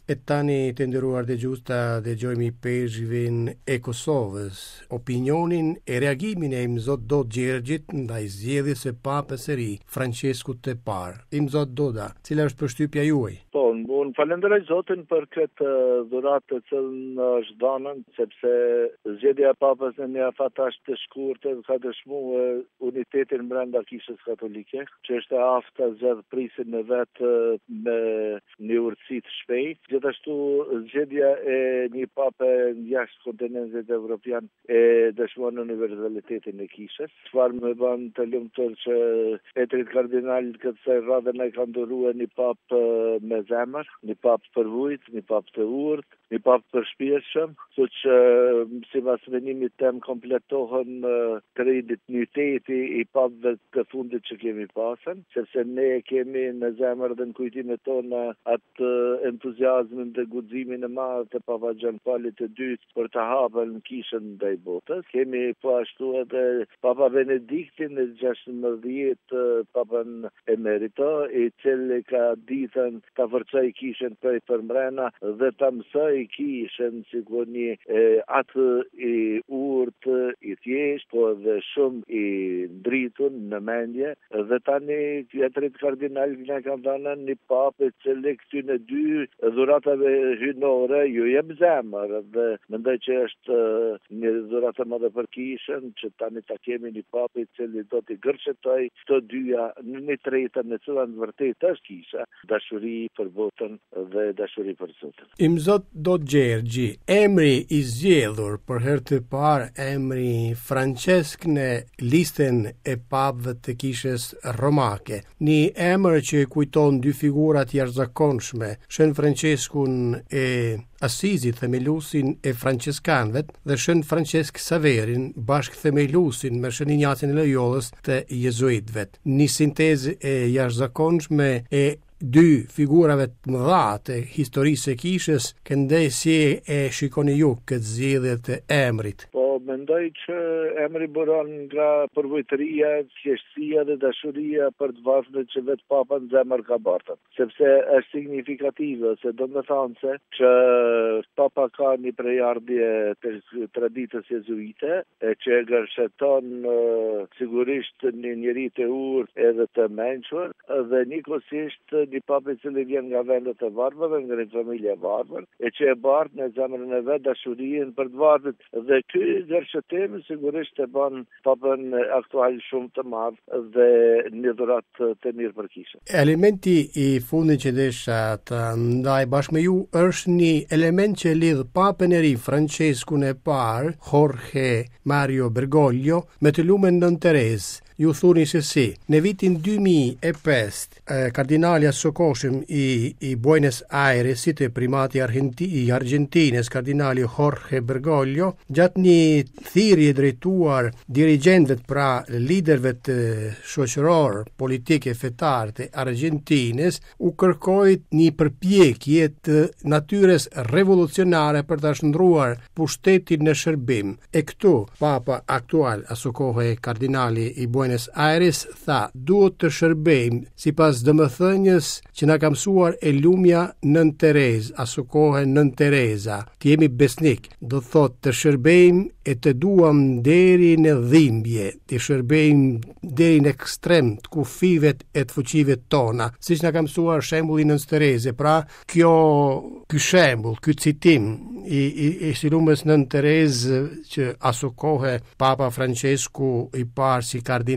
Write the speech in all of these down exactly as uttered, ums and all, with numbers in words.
E tani të nderuar dëgjues ta dëgjojmë pezhivin e Kosovës, opinionin e reagimin e Imzot Dodë Gjergjit ndaj zgjedhjes së Papës së ri, Franceskut të Parë. Imzot Doda, cila është përshtypja juaj? Po, unë falenderoj Zotin për këtë dhuratë të cilën është dhënën, sepse zgjedhja e Papës në një fatash të shkurtër ka dëshmuar unitetin brenda Kishës Katolike, që është e aftë zgjedh prisin në vetë me një urtësi të shpejtë. Gjithashtu zgjedhja e një pape jashtë kontinentit evropian e dëshmon universalitetin e kishës. Çfarë më bën të lumtur që etrit kardinal këtë radhë na ka dhuruar një pap me zemër, një pap përvojt, një pap të urtë, një pap përshpirshëm, kështu që sipas menimit tim kompletohen kredibiliteti i papëve të fundit që kemi pasën, sepse ne kemi në zemër dhe në kujtimet tona atë entuziazmin dhe guximin e madh të Papa Gjan Paulit të dytë për të hapur kishën ndaj botës. Kemi po ashtu edhe Papa Benediktin e gjashtëmbëdhjetë, Papan emerito, i cili ka ditën ta forcoj kishën për përmbrena dhe ta mësoj kishën sikur një atë i urtë, i thjesht, po dhe shumë i dritur në mendje, dhe tani tjetrit kardinal na ka dhënë një papë i cili këty në dy dhuratave hynore ju jep zemër dhe mendoj që është një dhuratë madhe për kishën, që tani ta kemi një papë i cili do t'i gërshëtoj këto dyja në një tretën në cilën vërtet është kisha, dashuri për botën dhe dashuri për Zotin. Imzot Dodë Gjergji, emri i zgjedhur për herë të parë, emri Francesk në listën e papëve të kishës romake, një emër që kujton dy figura të jashtëzakonshme, Shën Franceskun e Asizit, themelusin e franceskanëve, dhe Shën Francesk Saverin, bashkë themelusin me Shën Injacin e Loyolës të jezuitëve. Një sintezë e jashtëzakonshme e dy figurave të mëdha të historisë së kishës, këndej si e shikoni ju këtë zgjedhje të emrit? Po, mendoj që emri buron nga përvojtëria, thjeshtësia dhe dashuria për të vazhduar që vetë Papa në zemër ka bartën, sepse është signifikative, se do të thonë se që Papa ka një prejardhje të traditës jezuite, e që e gërsheton uh, sigurisht një njeri të urtë edhe të mençur, dhe njëkohësisht një papë i cili vjen nga vendet e varfërve, nga një familje varfër, e që e bartë në zemrën e vet dashurinë për të varfrit, dhe ky gërshëtim sigurisht e bën papën aktual shumë të madh dhe një dhuratë të mirë për kishën. Elementi i fundit që desha të ndaj bashkë me ju është një element që lidh papën e ri Franceskun e Parë, Jorge Mario Bergoglio, me të lumen Nën Terezë. Ju thuni se si, në vitin dy mijë e pesë, eh, kardinali asokoshëm i, i Buenos Airesit e primati Argenti, i Argentines, kardinali Jorge Bergoglio, gjatë një thirrje drejtuar dirigentëve, pra liderëve të shoqëror, politike, fetar të Argentines, u kërkoi një përpjekje të natyrës revolucionare për ta shndruar pushtetin në shërbim. E këtu, Papa aktual, asokohe kardinali i Buenos Aires, tha, duhet të shërbejmë sipas domethënies që na ka mësuar e lumja Nën Terezë, aso kohë Nën Tereza. Të jemi besnik, do thotë të shërbejmë e të duam deri në dhimbje, të shërbejmë deri në ekstrem të kufive e të fuqive tona, siç na ka mësuar shembulli Nën Tereze. Pra, kjo ky shembull, ky citim i i, i silumës Nën Terezë që aso kohë Papa Francesku i Parë si kardinal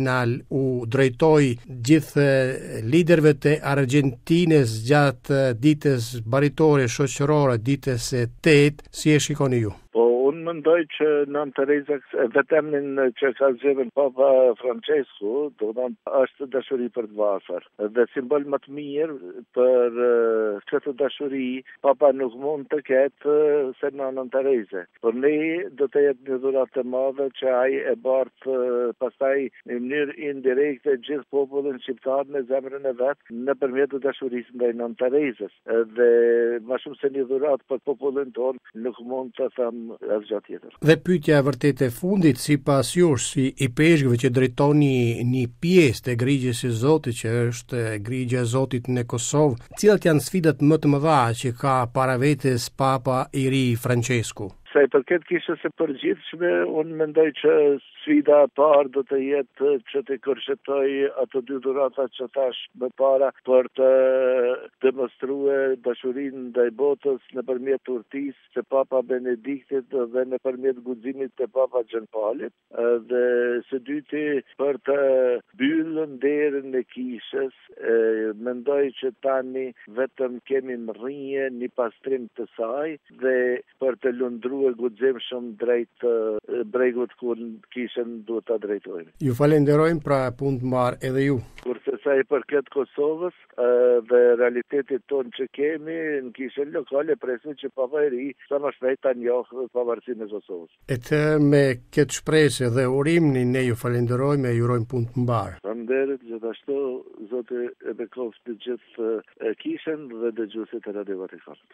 u drejtoi gjithë liderëve të Argentines gjatë ditës baritore shoqërore, ditës së tetë, si e shikoni ju? Po, unë mendoj që Nën Tereza, vetëm në që ka zgjedhur Papa Francesku, do të thonë është dashuri për të varfër. Dhe simbol më të mirë për uh, këtë dashuri, Papa nuk mund të ketë uh, se në Nën Tereze. Por ne do të jetë një dhuratë të madhe që ai e bart uh, pastaj në mënyrë indirekte gjithë popullin shqiptar në zemrën e vet nëpërmjet dashurisë ndaj Nën Terezës. Dhe më shumë se një dhuratë për popullin tonë, nuk mund të them gjatë tjetër. Dhe pyetja e vërtetë e fundit, sipas jush, si i peshqve që drejtoni një pjesë të grigjes së Zotit, që është grigja e Zotit në Kosovë, cilat janë sfidat më të mëdha që ka para vetes Papa i ri Francesku? Sa i përket kishës së përgjithshme, unë mendoj që sfida e parë do të jetë që të kërcetoj ato dy dhurata që thash më para për të demonstruar dashurinë ndaj botës nëpërmjet urtisë së Papa Benediktit dhe nëpërmjet guximit të Papa Gianpaulit, dhe së dyti për të mbyllur derën e kishës. Mendoj që tani vetëm kemi rrije një pastrim të saj dhe për të lundruar e guxim shumë drejt uh, bregut ku kishën duhet ta drejtojmë. Ju falenderojmë pra punë të mbarë edhe ju. Kurse sa i përket Kosovës uh, dhe realitetit tonë që kemi në kishën lokale, presim që Papa i ri sa më shpejt ta njohë pavarësinë e Kosovës. E të me këtë shpresë dhe urimni ne ju falenderojmë e ju urojmë punë të mbarë. Faleminderit, gjithashtu Zoti e bekoftë të gjithë uh, kishën dhe dëgjuesit e Radio Vatikanit.